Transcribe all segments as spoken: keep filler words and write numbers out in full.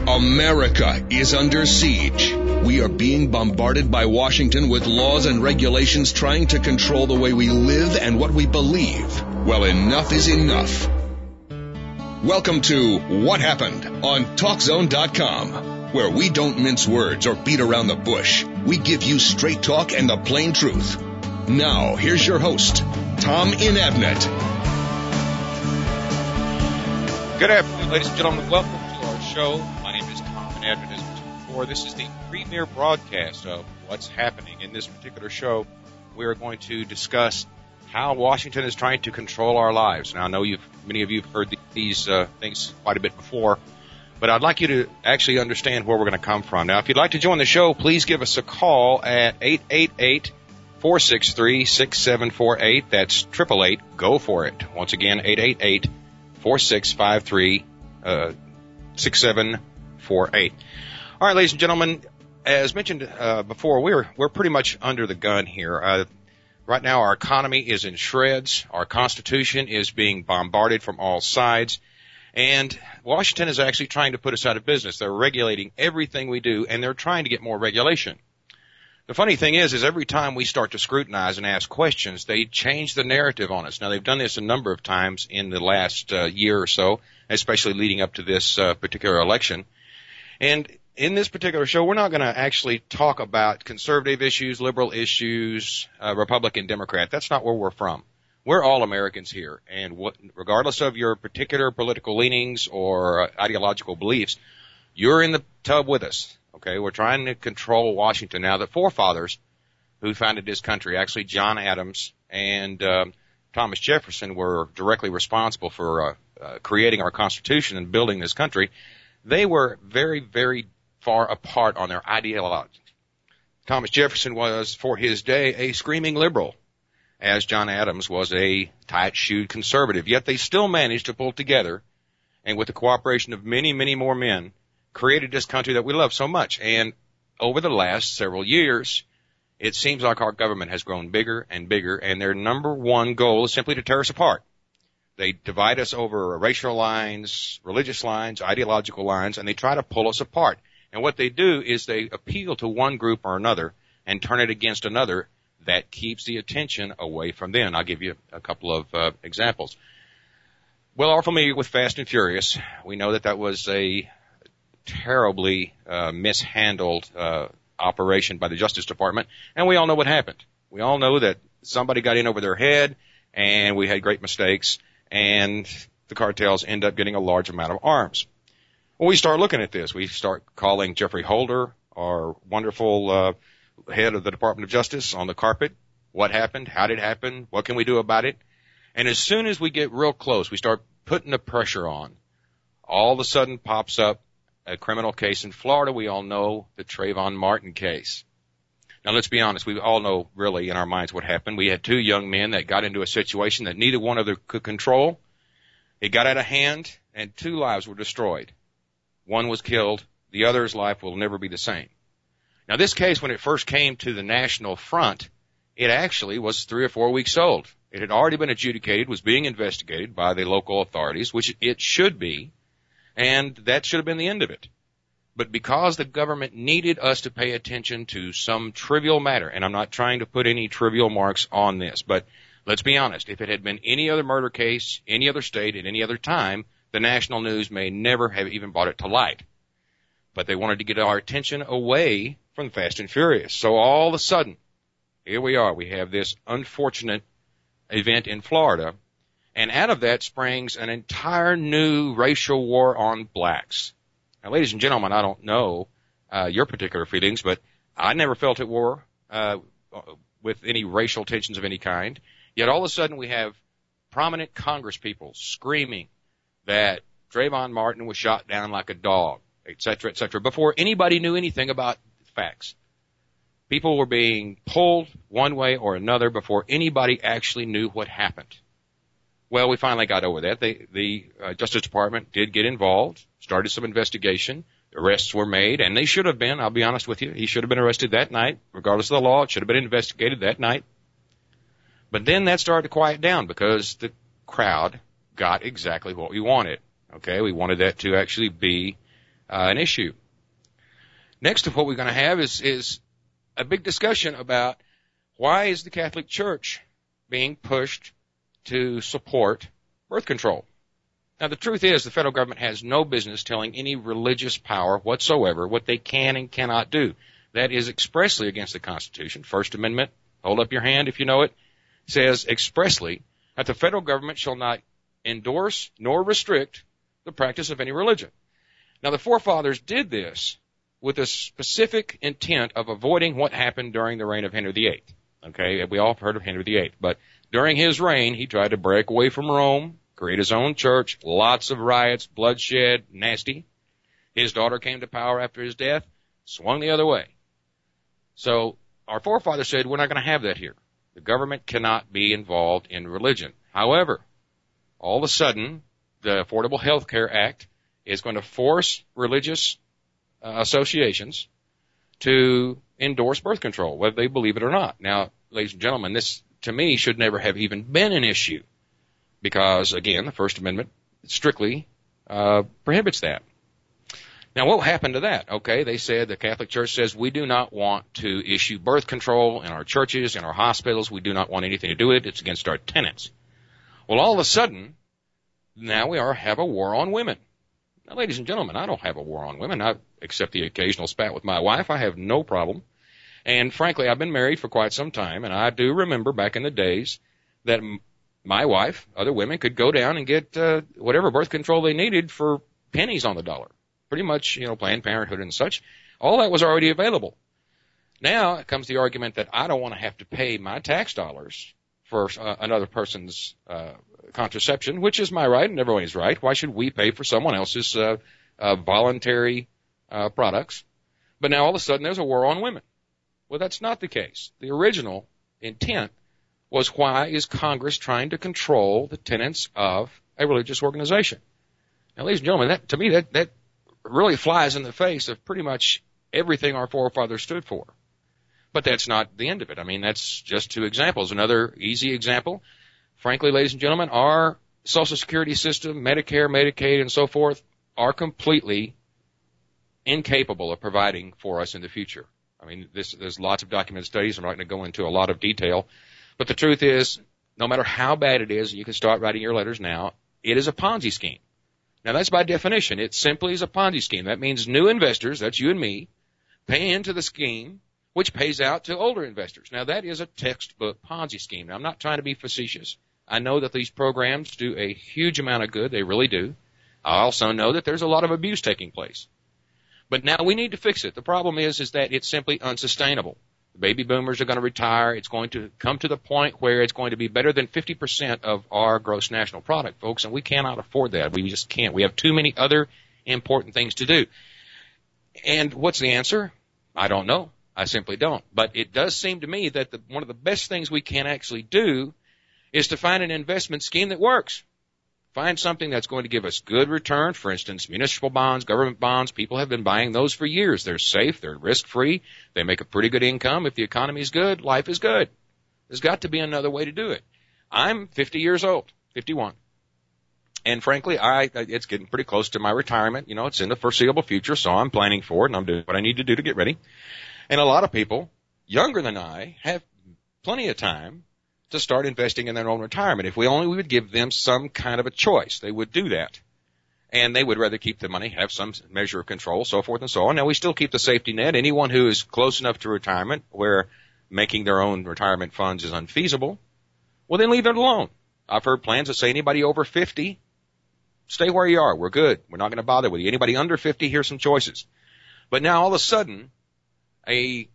America is under siege. We are being bombarded by Washington with laws and regulations trying to control the way we live and what we believe. Well, enough is enough. Welcome to What Happened on Talk Zone dot com, where we don't mince words or beat around the bush. We give you straight talk and the plain truth. Now, here's your host, Tom Inabnet. Good afternoon, ladies and gentlemen. Welcome to our show. My name is Tom Inabnet. As mentioned before, this is the premier broadcast of what's happening. In this particular show, we are going to discuss how Washington is trying to control our lives. Now, I know you've, many of you have heard these uh, things quite a bit before, but I'd like you to actually understand where we're going to come from. Now, if you'd like to join the show, please give us a call at eight eight eight, four six three, six seven four eight. That's eight eight eight, go for it. Once again, eight eight eight, four six five three, six seven four eight. All right, ladies and gentlemen, as mentioned uh, before, we're we're pretty much under the gun here. Uh, right now, our economy is in shreds. Our Constitution is being bombarded from all sides. And Washington is actually trying to put us out of business. They're regulating everything we do, and they're trying to get more regulation. The funny thing is, is every time we start to scrutinize and ask questions, they change the narrative on us. Now, they've done this a number of times in the last uh, year or so, especially leading up to this uh, particular election. And in this particular show, we're not going to actually talk about conservative issues, liberal issues, uh, Republican, Democrat. That's not where we're from. We're all Americans here. And what, regardless of your particular political leanings or uh, ideological beliefs, you're in the tub with us. Okay, we're trying to control Washington. Now, the forefathers who founded this country, actually John Adams and um, Thomas Jefferson, were directly responsible for uh, uh, creating our Constitution and building this country. They were very, very far apart on their ideology. Thomas Jefferson was, for his day, a screaming liberal, as John Adams was a tight-shoed conservative. Yet they still managed to pull together, and with the cooperation of many, many more men, created this country that we love so much. And over the last several years, it seems like our government has grown bigger and bigger, and their number one goal is simply to tear us apart. They divide us over racial lines, religious lines, ideological lines, and they try to pull us apart. And what they do is they appeal to one group or another and turn it against another that keeps the attention away from them. I'll give you a couple of uh, examples. Well, are familiar with Fast and Furious. We know that that was a terribly uh, mishandled uh, operation by the Justice Department, and we all know what happened. We all know that somebody got in over their head, and we had great mistakes, and the cartels end up getting a large amount of arms. When we start looking at this, we start calling Jeffrey Holder, our wonderful uh, head of the Department of Justice, on the carpet. What happened? How did it happen? What can we do about it? And as soon as we get real close, we start putting the pressure on. All of a sudden pops up a criminal case in Florida. We all know the Trayvon Martin case. Now, let's be honest. We all know really in our minds what happened. We had two young men that got into a situation that neither one of them could control. It got out of hand, and two lives were destroyed. One was killed. The other's life will never be the same. Now, this case, when it first came to the national front, it actually was three or four weeks old. It had already been adjudicated, was being investigated by the local authorities, which it should be. And that should have been the end of it. But because the government needed us to pay attention to some trivial matter, and I'm not trying to put any trivial marks on this, but let's be honest, if it had been any other murder case, any other state, at any other time, the national news may never have even brought it to light. But they wanted to get our attention away from Fast and Furious. So all of a sudden, here we are. We have this unfortunate event in Florida. And out of that springs an entire new racial war on blacks. Now, ladies and gentlemen, I don't know uh, your particular feelings, but I never felt at war uh, with any racial tensions of any kind. Yet all of a sudden we have prominent Congress people screaming that Trayvon Martin was shot down like a dog, et cetera, et cetera, before anybody knew anything about facts. People were being pulled one way or another before anybody actually knew what happened. Well, we finally got over that. They, the uh, Justice Department did get involved, started some investigation. Arrests were made, and they should have been. I'll be honest with you. He should have been arrested that night. Regardless of the law, it should have been investigated that night. But then that started to quiet down because the crowd got exactly what we wanted. Okay, we wanted that to actually be uh, an issue. Next of what we're going to have is, is a big discussion about why is the Catholic Church being pushed to support birth control. Now, the truth is the federal government has no business telling any religious power whatsoever what they can and cannot do. That is expressly against the Constitution. First Amendment, hold up your hand if you know it, says expressly that the federal government shall not endorse nor restrict the practice of any religion. Now, the forefathers did this with a specific intent of avoiding what happened during the reign of Henry the Eighth. Okay, we all have heard of Henry the Eighth, but during his reign, he tried to break away from Rome, create his own church, lots of riots, bloodshed, nasty. His daughter came to power after his death, swung the other way. So our forefathers said, we're not going to have that here. The government cannot be involved in religion. However, all of a sudden, the Affordable Health Care Act is going to force religious uh, associations to endorse birth control, whether they believe it or not. Now, ladies and gentlemen, this, to me, should never have even been an issue because, again, the First Amendment strictly uh, prohibits that. Now, what happened to that? Okay, they said, the Catholic Church says, we do not want to issue birth control in our churches, in our hospitals. We do not want anything to do with it. It's against our tenets. Well, all of a sudden, now we are have a war on women. Now, ladies and gentlemen, I don't have a war on women. I accept the occasional spat with my wife. I have no problem. And frankly, I've been married for quite some time, and I do remember back in the days that m- my wife, other women, could go down and get uh, whatever birth control they needed for pennies on the dollar. Pretty much, you know, Planned Parenthood and such. All that was already available. Now comes the argument that I don't want to have to pay my tax dollars for uh, another person's uh, contraception, which is my right and everybody's right. Why should we pay for someone else's uh, uh, voluntary uh, products? But now all of a sudden there's a war on women. Well, that's not the case. The original intent was, why is Congress trying to control the tenets of a religious organization? Now, ladies and gentlemen, that, to me, that, that really flies in the face of pretty much everything our forefathers stood for. But that's not the end of it. I mean, that's just two examples. Another easy example, frankly, ladies and gentlemen, our Social Security system, Medicare, Medicaid, and so forth, are completely incapable of providing for us in the future. I mean, this, there's lots of documented studies. I'm not going to go into a lot of detail. But the truth is, no matter how bad it is, you can start writing your letters now, it is a Ponzi scheme. Now, that's by definition. It simply is a Ponzi scheme. That means new investors, that's you and me, pay into the scheme, which pays out to older investors. Now, that is a textbook Ponzi scheme. Now, I'm not trying to be facetious. I know that these programs do a huge amount of good. They really do. I also know that there's a lot of abuse taking place. But now we need to fix it. The problem is, is that it's simply unsustainable. The baby boomers are going to retire. It's going to come to the point where it's going to be better than fifty percent of our gross national product, folks, and we cannot afford that. We just can't. We have too many other important things to do. And what's the answer? I don't know. I simply don't. But it does seem to me that the, one of the best things we can actually do is to find an investment scheme that works. Find something that's going to give us good return. For instance, municipal bonds, government bonds. People have been buying those for years. They're safe. They're risk-free. They make a pretty good income. If the economy is good, life is good. There's got to be another way to do it. I'm fifty years old, fifty-one. And frankly, I, it's getting pretty close to my retirement. You know, it's in the foreseeable future, so I'm planning for it, and I'm doing what I need to do to get ready. And a lot of people, younger than I, have plenty of time to start investing in their own retirement. If we only would give them some kind of a choice, they would do that. And they would rather keep the money, have some measure of control, so forth and so on. Now, we still keep the safety net. Anyone who is close enough to retirement where making their own retirement funds is unfeasible, well, then leave it alone. I've heard plans that say anybody over fifty, stay where you are. We're good. We're not going to bother with you. Anybody under fifty, here's some choices. But now, all of a sudden, a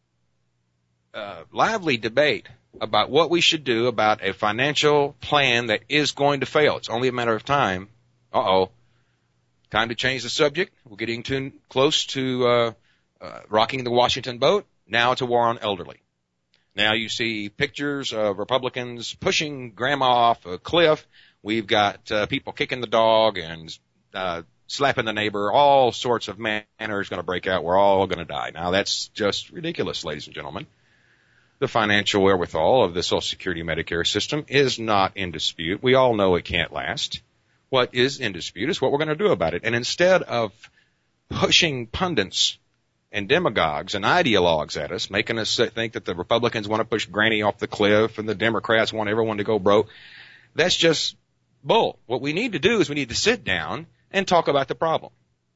uh, lively debate about what we should do about a financial plan that is going to fail. It's only a matter of time. Uh-oh. Time to change the subject. We're getting too close to uh, uh, rocking the Washington boat. Now it's a war on elderly. Now you see pictures of Republicans pushing grandma off a cliff. We've got uh, people kicking the dog and uh, slapping the neighbor. All sorts of manner is going to break out. We're all going to die. Now that's just ridiculous, ladies and gentlemen. The financial wherewithal of the Social Security Medicare system is not in dispute. We all know it can't last. What is in dispute is what we're going to do about it. And instead of pushing pundits and demagogues and ideologues at us, making us think that the Republicans want to push Granny off the cliff and the Democrats want everyone to go broke. That's just bull. What we need to do is we need to sit down and talk about the problem.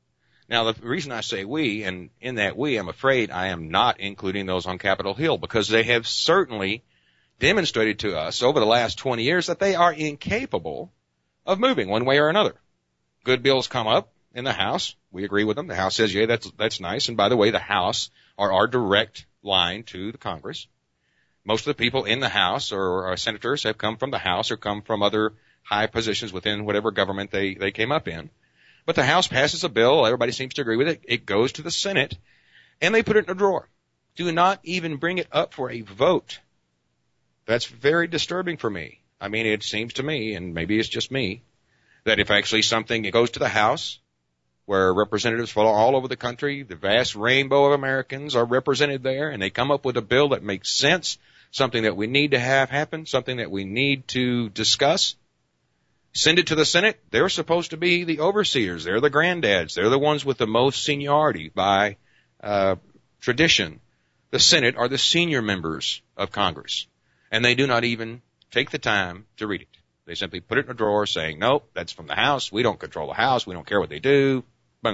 Now, the reason I say we, and in that we, I'm afraid I am not including those on Capitol Hill, because they have certainly demonstrated to us over the last twenty years that they are incapable of moving one way or another. Good bills come up in the House. We agree with them. The House says, yeah, that's, that's nice. And by the way, the House are our direct line to the Congress. Most of the people in the House or, or senators have come from the House or come from other high positions within whatever government they, they came up in. But the House passes a bill. Everybody seems to agree with it. It goes to the Senate, and they put it in a drawer. Do not even bring it up for a vote. That's very disturbing for me. I mean, it seems to me, and maybe it's just me, that if actually something it goes to the House, where representatives from all over the country, the vast rainbow of Americans are represented there, and they come up with a bill that makes sense, something that we need to have happen, something that we need to discuss, send it to the Senate. They're supposed to be the overseers. They're the granddads. They're the ones with the most seniority by uh, tradition. The Senate are the senior members of Congress, and they do not even take the time to read it. They simply put it in a drawer saying, nope, that's from the House. We don't control the House. We don't care what they do. Boom.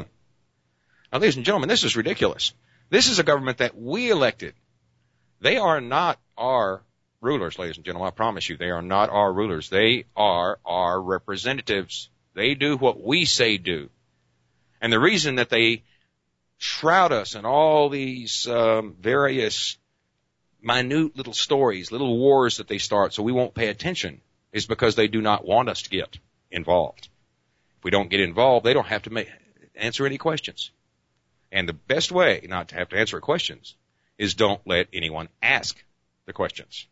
Now, ladies and gentlemen, this is ridiculous. This is a government that we elected. They are not our rulers, ladies and gentlemen. I promise you, they are not our rulers. They are our representatives. They do what we say do. And the reason that they shroud us in all these um, various minute little stories, little wars that they start so we won't pay attention, is because they do not want us to get involved. If we don't get involved, they don't have to make, answer any questions. And the best way not to have to answer questions is don't let anyone ask the questions.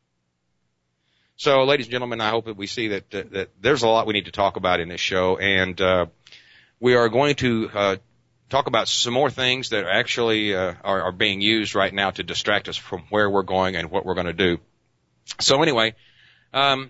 So, ladies and gentlemen, I hope that we see that, uh, that there's a lot we need to talk about in this show, and uh, we are going to uh, talk about some more things that actually uh, are, are being used right now to distract us from where we're going and what we're going to do. So, anyway, um,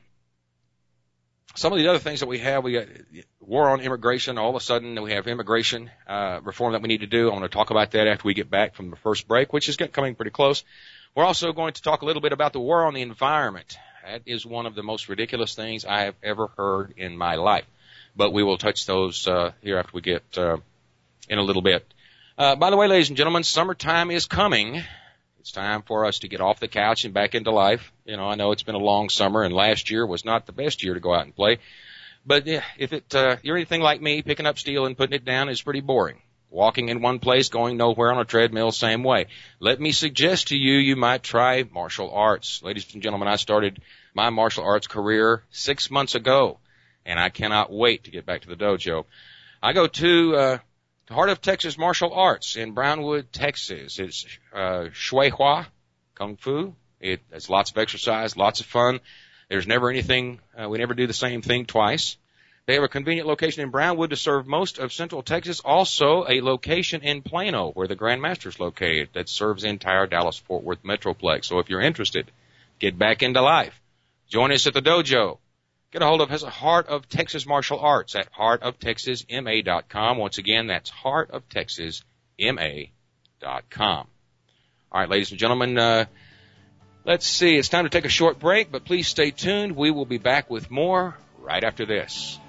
some of the other things that we have, we got war on immigration. All of a sudden, we have immigration uh, reform that we need to do. I want to talk about that after we get back from the first break, which is coming pretty close. We're also going to talk a little bit about the war on the environment. That is one of the most ridiculous things I have ever heard in my life. But we will touch those uh, here after we get uh, in a little bit. Uh, by the way, ladies and gentlemen, summertime is coming. It's time for us to get off the couch and back into life. You know, I know it's been a long summer, and last year was not the best year to go out and play. But yeah, if it uh, you're anything like me, picking up steel and putting it down is pretty boring. Walking in one place, going nowhere on a treadmill, same way. Let me suggest to you, you might try martial arts. Ladies and gentlemen, I started my martial arts career six months ago, and I cannot wait to get back to the dojo. I go to uh, Heart of Texas Martial Arts in Brownwood, Texas. It's uh, Shui Hua Kung Fu. It, it's lots of exercise, lots of fun. There's never anything, uh, we never do the same thing twice. They have a convenient location in Brownwood to serve most of Central Texas. Also, a location in Plano where the Grand Master is located that serves the entire Dallas-Fort Worth Metroplex. So if you're interested, get back into life. Join us at the dojo. Get a hold of Heart of Texas Martial Arts at heart of texas m a dot com. Once again, that's heart of texas m a dot com. All right, ladies and gentlemen, uh, let's see. It's time to take a short break, but please stay tuned. We will be back with more right after this.